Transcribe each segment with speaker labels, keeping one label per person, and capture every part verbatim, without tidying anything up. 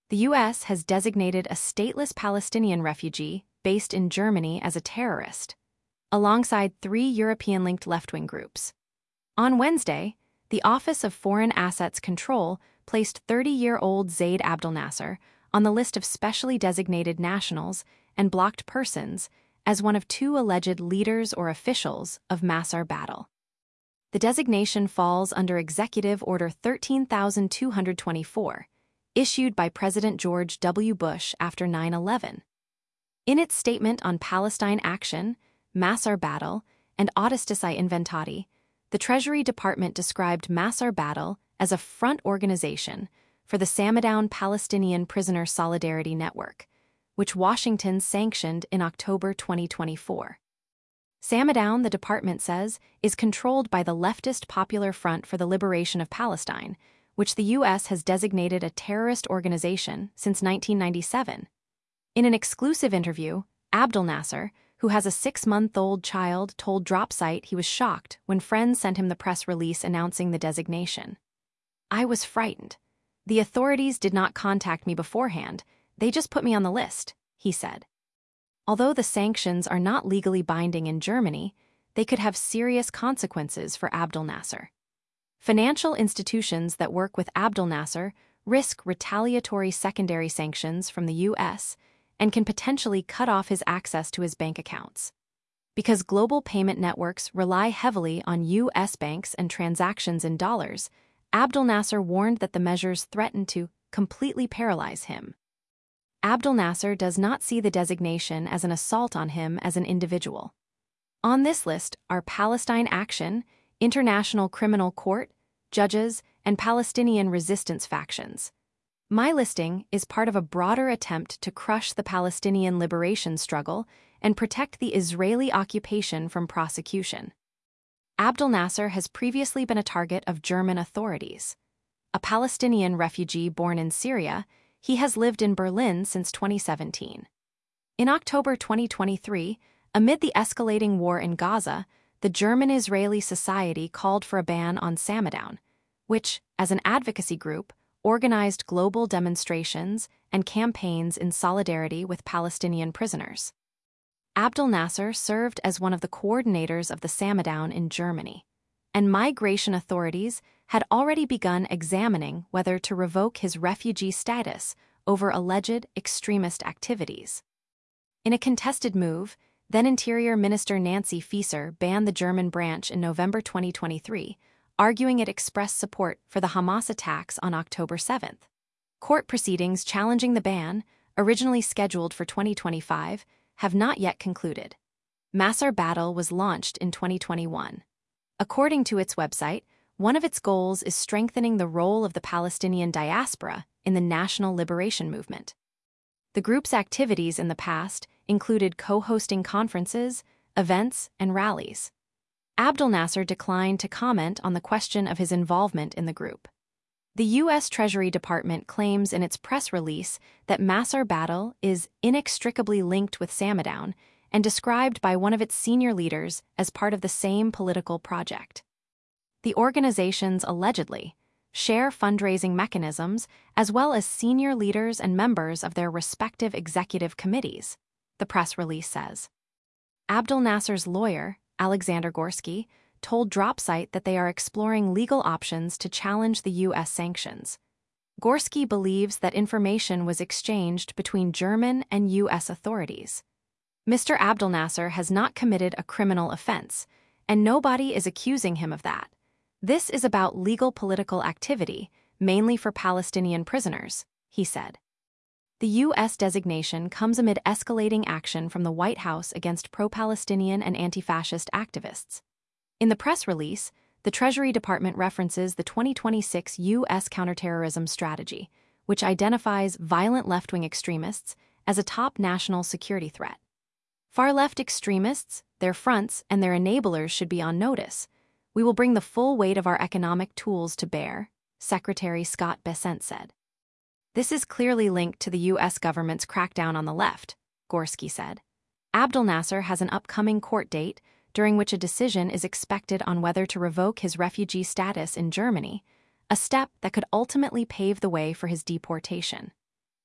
Speaker 1: The U S has designated a stateless Palestinian refugee based in Germany as a terrorist, alongside three European-linked left-wing groups. On Wednesday, the Office of Foreign Assets Control placed thirty-year-old Zaid Abdelnasser on the list of specially designated nationals and blocked persons as one of two alleged leaders or officials of Masr Battle. The designation falls under Executive Order thirteen thousand two hundred twenty-four, issued by President George W. Bush after nine eleven. In its statement on Palestine Action, Masr Battle, and Autisticiae Inventati, the Treasury Department described Masr Battle as a front organization for the Samadoun Palestinian Prisoner Solidarity Network, which Washington sanctioned in October twenty twenty-four. Samadoun, the department says, is controlled by the leftist Popular Front for the Liberation of Palestine, which the U S has designated a terrorist organization since nineteen ninety-seven. In an exclusive interview, Abdelnasser, who has a six-month-old child, told Dropsite he was shocked when friends sent him the press release announcing the designation. "I was frightened. The authorities did not contact me beforehand, they just put me on the list," he said. Although the sanctions are not legally binding in Germany, they could have serious consequences for Abdelnasser. Financial institutions that work with Abdelnasser risk retaliatory secondary sanctions from the U S and can potentially cut off his access to his bank accounts. Because global payment networks rely heavily on U S banks and transactions in dollars, Abdelnasser warned that the measures threaten to completely paralyze him. Abdelnasser does not see the designation as an assault on him as an individual. On this list are Palestine Action, International Criminal Court, judges, and Palestinian resistance factions. My listing is part of a broader attempt to crush the Palestinian liberation struggle and protect the Israeli occupation from prosecution. Abdelnasser has previously been a target of German authorities. A Palestinian refugee born in Syria, he has lived in Berlin since twenty seventeen. In October twenty twenty-three, amid the escalating war in Gaza, the German-Israeli Society called for a ban on Samadoun, which, as an advocacy group, organized global demonstrations and campaigns in solidarity with Palestinian prisoners. Abdelnasser served as one of the coordinators of the Samadoun in Germany, and migration authorities had already begun examining whether to revoke his refugee status over alleged extremist activities. In a contested move, then Interior Minister Nancy Faeser banned the German branch in November twenty twenty-three, arguing it expressed support for the Hamas attacks on October seventh. Court proceedings challenging the ban, originally scheduled for twenty twenty-five, have not yet concluded. Masr Battle was launched in twenty twenty-one. According to its website, one of its goals is strengthening the role of the Palestinian diaspora in the national liberation movement. The group's activities in the past included co-hosting conferences, events, and rallies. Abdelnasser declined to comment on the question of his involvement in the group. The U S Treasury Department claims in its press release that Masr Battle is inextricably linked with Samadoun and described by one of its senior leaders as part of the same political project. The organizations allegedly share fundraising mechanisms as well as senior leaders and members of their respective executive committees, the press release says. Abdelnasser's lawyer, Alexander Gorsky, told Dropsite that they are exploring legal options to challenge the U S sanctions. Gorsky believes that information was exchanged between German and U S authorities. Mister Abdelnasser has not committed a criminal offense, and nobody is accusing him of that. This is about legal political activity, mainly for Palestinian prisoners, he said. The U S designation comes amid escalating action from the White House against pro-Palestinian and anti-fascist activists. In the press release, the Treasury Department references the twenty twenty-six U S counterterrorism strategy, which identifies violent left-wing extremists as a top national security threat. Far-left extremists, their fronts, and their enablers should be on notice. We will bring the full weight of our economic tools to bear, Secretary Scott Bessent said. This is clearly linked to the U S government's crackdown on the left, Gorsky said. Abdelnasser has an upcoming court date during which a decision is expected on whether to revoke his refugee status in Germany, a step that could ultimately pave the way for his deportation.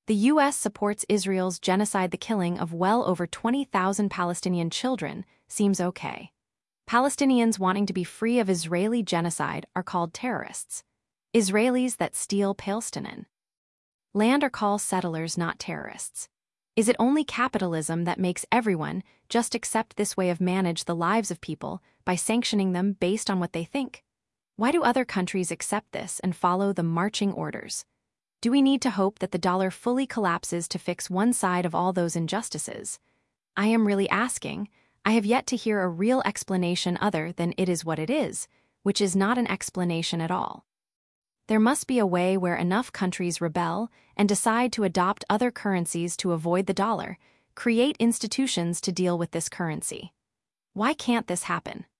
Speaker 1: The U S supports Israel's genocide. The killing of well over twenty thousand Palestinian children seems okay. Palestinians wanting to be free of Israeli genocide are called terrorists. Israelis that steal Palestinian land are called settlers, not terrorists. Is it only capitalism that makes everyone just accept this way of manage the lives of people by sanctioning them based on what they think? Why do other countries accept this and follow the marching orders? Do we need to hope that the dollar fully collapses to fix one side of all those injustices? I am really asking. I have yet to hear a real explanation other than it is what it is, which is not an explanation at all. There must be a way where enough countries rebel and decide to adopt other currencies to avoid the dollar, create institutions to deal with this currency. Why can't this happen?